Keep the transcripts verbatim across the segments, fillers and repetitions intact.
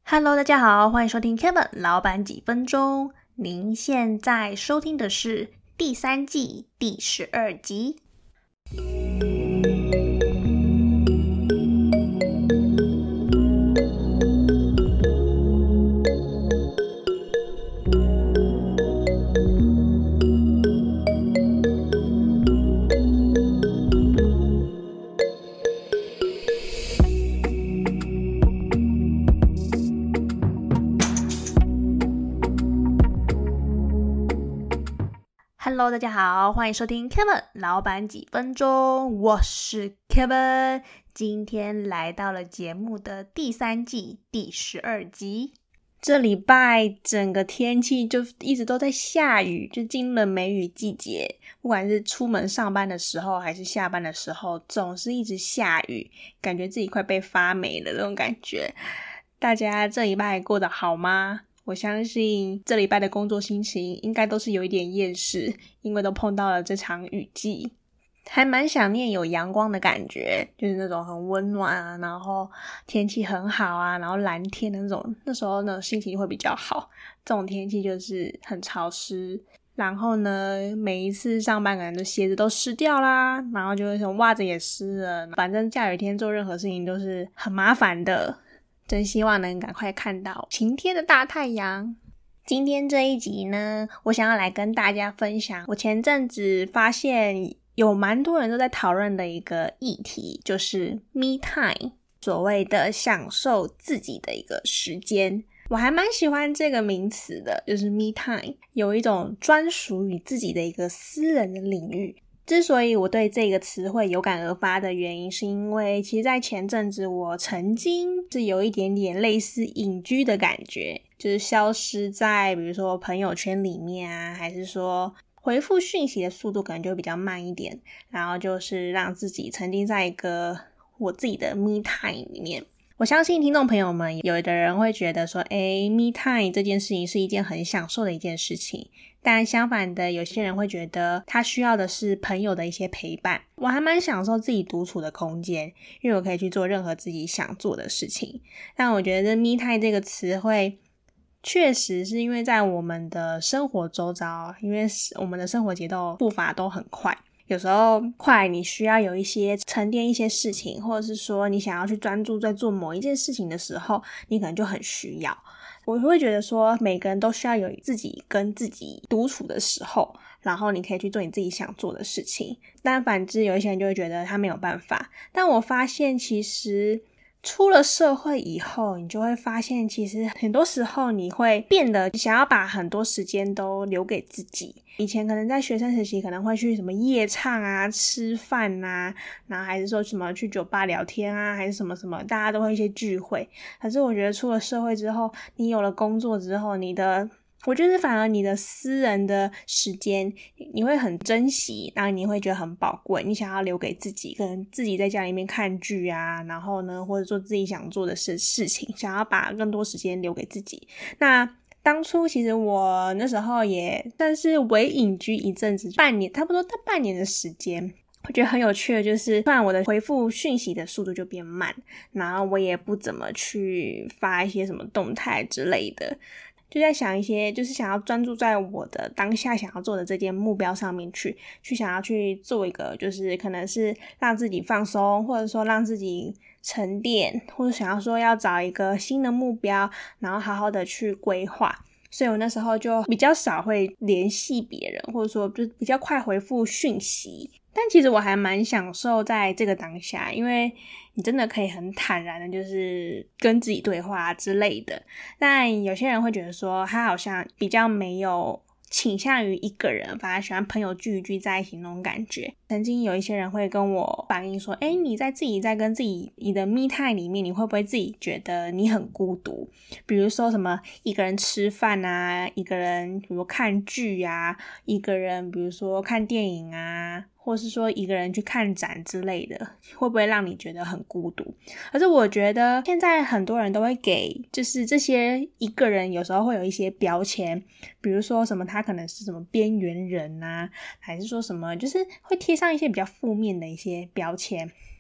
Hello， 大家好，欢迎收听 Kevin 老板几分钟。您现在收听的是第三季第十二集。Hello， 大家好，欢迎收听 Kevin 老板几分钟，我是 Kevin， 今天来到了节目的第三季第十二集。这礼拜整个天气就一直都在下雨，就进入了梅雨季节，不管是出门上班的时候还是下班的时候，总是一直下雨，感觉自己快被发霉了那种感觉。大家这礼拜过得好吗？我相信这礼拜的工作心情应该都是有一点厌世，因为都碰到了这场雨季，还蛮想念有阳光的感觉，就是那种很温暖啊，然后天气很好啊，然后蓝天的那种，那时候呢心情会比较好。这种天气就是很潮湿，然后呢每一次上班可能就鞋子都湿掉啦，然后就会什么袜子也湿了，反正下雨天做任何事情都是很麻烦的。真希望能赶快看到晴天的大太阳。今天这一集呢，我想要来跟大家分享我前阵子发现有蛮多人都在讨论的一个议题，就是 me time， 所谓的享受自己的一个时间。我还蛮喜欢这个名词的，就是 me time， 有一种专属于自己的一个私人的领域。之所以我对这个词汇有感而发的原因，是因为其实在前阵子我曾经是有一点点类似隐居的感觉，就是消失在比如说朋友圈里面啊，还是说回复讯息的速度可能就会比较慢一点，然后就是让自己沉浸在一个我自己的 me time 里面。我相信听众朋友们有的人会觉得说诶 me time 这件事情是一件很享受的一件事情，但相反的有些人会觉得他需要的是朋友的一些陪伴。我还蛮享受自己独处的空间，因为我可以去做任何自己想做的事情。但我觉得 me time 这个词汇确实是因为在我们的生活周遭，因为我们的生活节奏步伐都很快，有时候快你需要有一些沉淀一些事情，或者是说你想要去专注在做某一件事情的时候，你可能就很需要。我会觉得说每个人都需要有自己跟自己独处的时候，然后你可以去做你自己想做的事情。但反之有一些人就会觉得他没有办法。但我发现其实出了社会以后，你就会发现其实很多时候你会变得想要把很多时间都留给自己。以前可能在学生时期可能会去什么夜唱啊、吃饭啊，然后还是说什么去酒吧聊天啊，还是什么什么，大家都会一些聚会。可是我觉得出了社会之后，你有了工作之后，你的我觉得反而你的私人的时间你会很珍惜，然后你会觉得很宝贵，你想要留给自己，可能自己在家里面看剧啊，然后呢或者做自己想做的事事情，想要把更多时间留给自己。那当初其实我那时候也算是微隐居一阵子，半年差不多大半年的时间。我觉得很有趣的就是突然我的回复讯息的速度就变慢，然后我也不怎么去发一些什么动态之类的，就在想一些就是想要专注在我的当下想要做的这件目标上面去去想要去做一个就是可能是让自己放松，或者说让自己沉淀，或者想要说要找一个新的目标，然后好好的去规划。所以我那时候就比较少会联系别人，或者说就比较快回复讯息。但其实我还蛮享受在这个当下，因为你真的可以很坦然的就是跟自己对话之类的。但有些人会觉得说他好像比较没有倾向于一个人，反而喜欢朋友聚一聚在一起那种感觉。曾经有一些人会跟我反映说诶你在自己在跟自己你的 me time 里面，你会不会自己觉得你很孤独？比如说什么一个人吃饭啊，一个人比如看剧啊，一个人比如说看电影啊，或是说一个人去看展之类的，会不会让你觉得很孤独？可是我觉得现在很多人都会给就是这些一个人有时候会有一些标签，比如说什么他可能是什么边缘人啊，还是说什么就是会贴上一些比较负面的一些标签。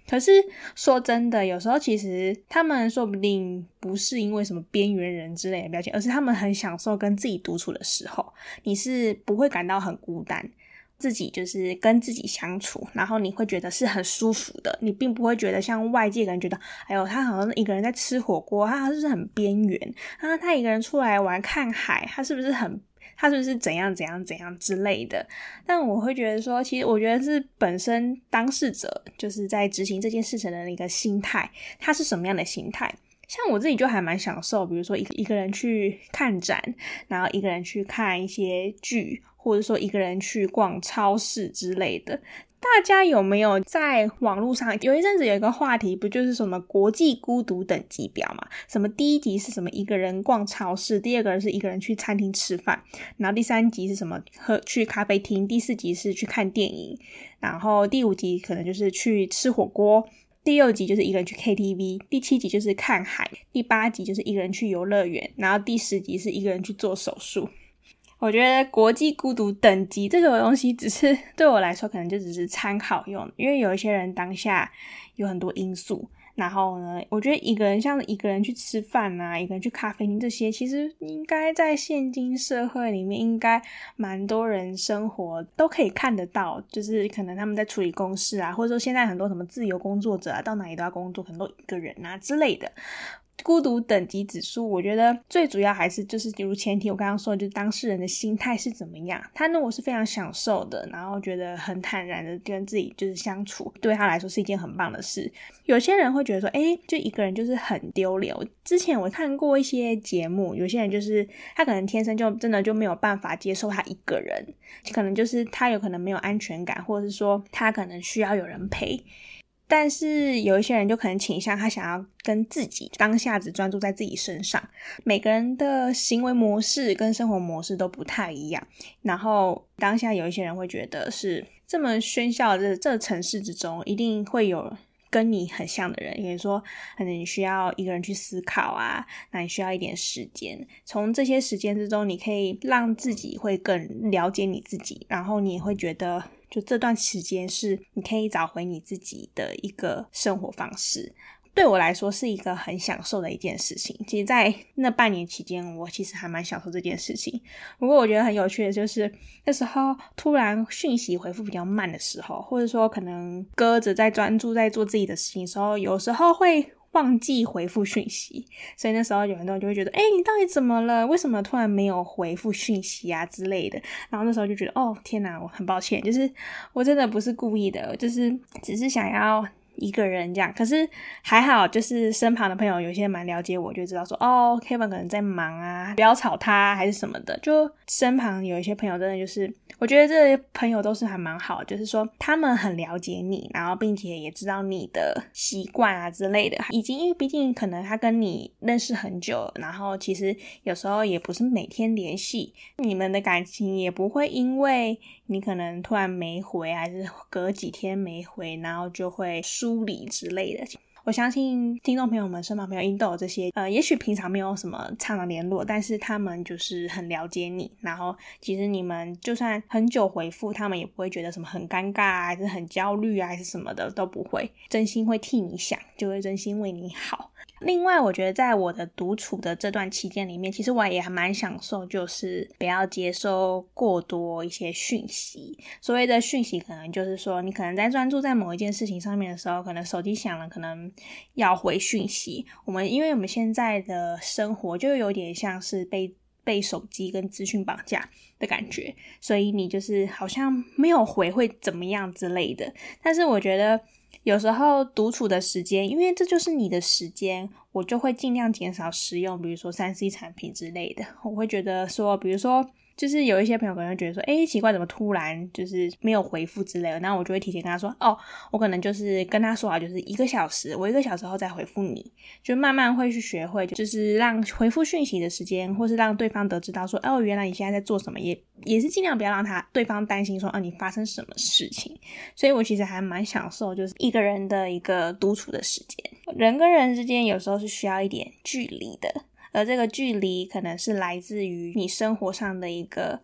可是说真的，有时候其实他们说不定不是因为什么边缘人之类的标签，而是他们很享受跟自己独处的时候，你是不会感到很孤单，自己就是跟自己相处，然后你会觉得是很舒服的，你并不会觉得像外界人觉得哎呦他好像一个人在吃火锅，他是不是很边缘啊，他一个人出来玩看海，他是不是很他是不是怎样怎样怎样之类的。但我会觉得说，其实我觉得是本身当事者就是在执行这件事情的一个心态，他是什么样的心态。像我自己就还蛮享受，比如说一个一个人去看展，然后一个人去看一些剧，或者说一个人去逛超市之类的。大家有没有在网络上有一阵子有一个话题，不就是什么国际孤独等级表嘛？什么第一集是什么一个人逛超市，第二个是一个人去餐厅吃饭，然后第三集是什么喝去咖啡厅，第四集是去看电影，然后第五集可能就是去吃火锅，第六集就是一个人去 K T V， 第七集就是看海，第八集就是一个人去游乐园，然后第十集是一个人去做手术。我觉得国际孤独等级这个东西只是对我来说可能就只是参考用，因为有一些人当下有很多因素，然后呢我觉得一个人像一个人去吃饭啊，一个人去咖啡厅，这些其实应该在现今社会里面应该蛮多人生活都可以看得到，就是可能他们在处理公事啊，或者说现在很多什么自由工作者啊，到哪里都要工作，可能都一个人啊之类的。孤独等级指数我觉得最主要还是就是比如前提我刚刚说的，就是当事人的心态是怎么样。他如果是非常享受的，然后觉得很坦然的跟自己就是相处，对他来说是一件很棒的事。有些人会觉得说诶就一个人就是很丢脸。之前我看过一些节目，有些人就是他可能天生就真的就没有办法接受他一个人，可能就是他有可能没有安全感，或者是说他可能需要有人陪。但是有一些人就可能倾向他想要跟自己当下只专注在自己身上。每个人的行为模式跟生活模式都不太一样，然后当下有一些人会觉得是这么喧嚣的这城市之中一定会有跟你很像的人，比如说可能你需要一个人去思考啊，那你需要一点时间，从这些时间之中你可以让自己会更了解你自己，然后你也会觉得就这段时间是你可以找回你自己的一个生活方式。对我来说是一个很享受的一件事情。其实在那半年期间我其实还蛮享受这件事情。不过我觉得很有趣的就是那时候突然讯息回复比较慢的时候，或者说可能搁着在专注在做自己的事情的时候，有时候会忘记回复讯息，所以那时候有很多人就会觉得诶你到底怎么了，为什么突然没有回复讯息啊之类的。然后那时候就觉得哦天哪，我很抱歉，就是我真的不是故意的，就是只是想要一个人这样。可是还好就是身旁的朋友有些蛮了解我，就知道说哦 Kevin 可能在忙啊，不要吵他还是什么的。就身旁有一些朋友真的就是我觉得这些朋友都是还蛮好，就是说他们很了解你，然后并且也知道你的习惯啊之类的，已经因为毕竟可能他跟你认识很久，然后其实有时候也不是每天联系，你们的感情也不会因为你可能突然没回还是隔几天没回然后就会疏离之类的。我相信听众朋友们身旁朋友应都有这些呃，也许平常没有什么常常联络，但是他们就是很了解你，然后其实你们就算很久回复他们也不会觉得什么很尴尬啊，还是很焦虑啊还是什么的，都不会，真心会替你想，就会真心为你好。另外我觉得在我的独处的这段期间里面，其实我也还蛮享受就是不要接收过多一些讯息。所谓的讯息可能就是说你可能在专注在某一件事情上面的时候，可能手机响了可能要回讯息。我们因为我们现在的生活就有点像是被被手机跟资讯绑架的感觉，所以你就是好像没有回会怎么样之类的。但是我觉得有时候独处的时间，因为这就是你的时间，我就会尽量减少使用比如说 三 C 产品之类的。我会觉得说比如说就是有一些朋友可能会觉得说诶奇怪怎么突然就是没有回复之类的，然后我就会提前跟他说哦我可能就是跟他说好就是一个小时，我一个小时后再回复你，就慢慢会去学会就是让回复讯息的时间，或是让对方得知到说哦原来你现在在做什么，也也是尽量不要让他对方担心说哦你发生什么事情。所以我其实还蛮享受就是一个人的一个独处的时间。人跟人之间有时候是需要一点距离的，而这个距离可能是来自于你生活上的一个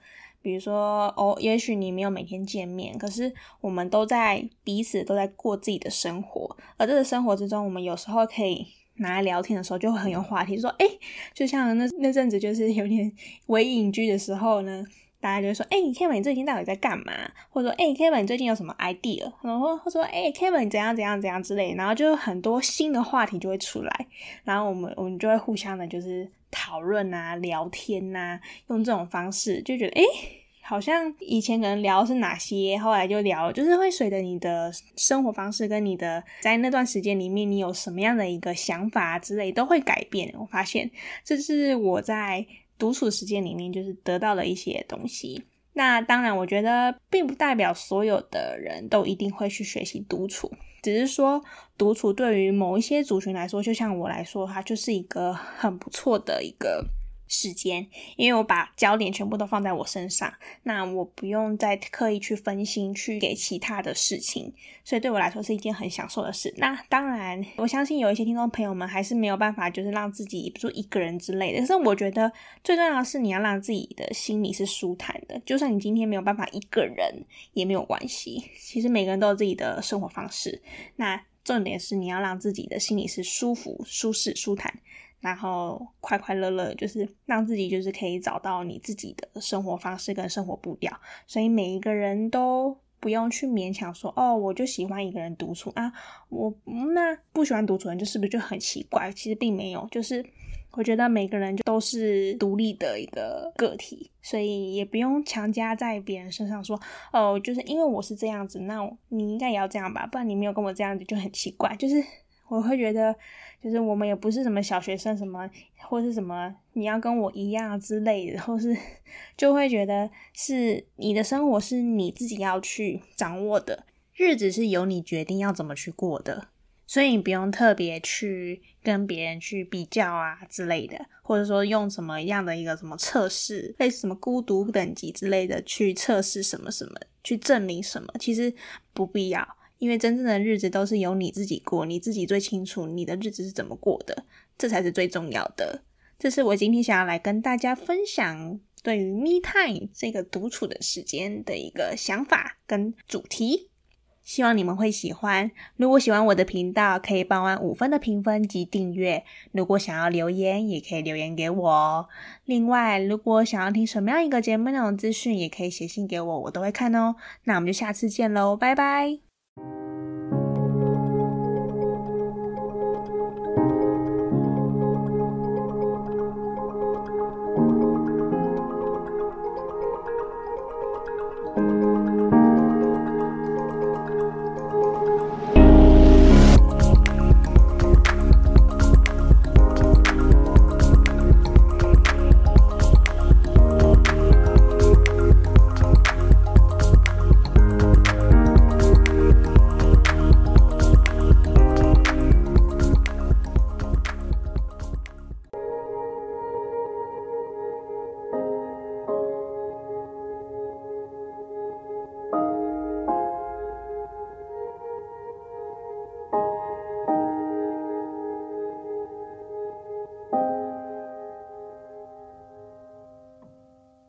比如说哦，也许你没有每天见面，可是我们都在彼此都在过自己的生活，而这个生活之中，我们有时候可以拿来聊天的时候就会很有话题，说诶就像那那阵子就是有点微隐居的时候呢，大家就会说诶 Kevin 你最近到底在干嘛，或者说诶 Kevin 你最近有什么 idea， 然后或者说诶 Kevin 你怎样怎样怎样之类的，然后就很多新的话题就会出来，然后我们我们就会互相的就是讨论啊聊天啊，用这种方式就觉得诶好像以前可能聊是哪些，后来就聊就是会随着你的生活方式跟你的在那段时间里面你有什么样的一个想法之类都会改变。我发现这是我在独处时间里面就是得到了一些东西。那当然我觉得并不代表所有的人都一定会去学习独处，只是说独处对于某一些族群来说，就像我来说它就是一个很不错的一个时间，因为我把焦点全部都放在我身上，那我不用再刻意去分心去给其他的事情，所以对我来说是一件很享受的事。那当然我相信有一些听众朋友们还是没有办法就是让自己比如说一个人之类的，可是我觉得最重要的是你要让自己的心里是舒坦的，就算你今天没有办法一个人也没有关系，其实每个人都有自己的生活方式，那重点是你要让自己的心里是舒服舒适舒坦，然后快快乐乐，就是让自己就是可以找到你自己的生活方式跟生活步调。所以每一个人都不用去勉强说哦我就喜欢一个人独处啊，我那不喜欢独处的人就是不是就很奇怪，其实并没有，就是我觉得每个人就都是独立的一个个体，所以也不用强加在别人身上说哦就是因为我是这样子那你应该也要这样吧，不然你没有跟我这样子就很奇怪。就是我会觉得就是我们也不是什么小学生什么或是什么你要跟我一样之类的，或是就会觉得是你的生活是你自己要去掌握的，日子是由你决定要怎么去过的，所以你不用特别去跟别人去比较啊之类的，或者说用什么样的一个什么测试类似什么孤独等级之类的去测试什么什么去证明什么，其实不必要，因为真正的日子都是由你自己过，你自己最清楚你的日子是怎么过的，这才是最重要的。这是我今天想要来跟大家分享对于 me time 这个独处的时间的一个想法跟主题，希望你们会喜欢。如果喜欢我的频道可以帮我按五分的评分及订阅，如果想要留言也可以留言给我哦。另外如果想要听什么样一个节目内容资讯也可以写信给我，我都会看哦。那我们就下次见咯，拜拜。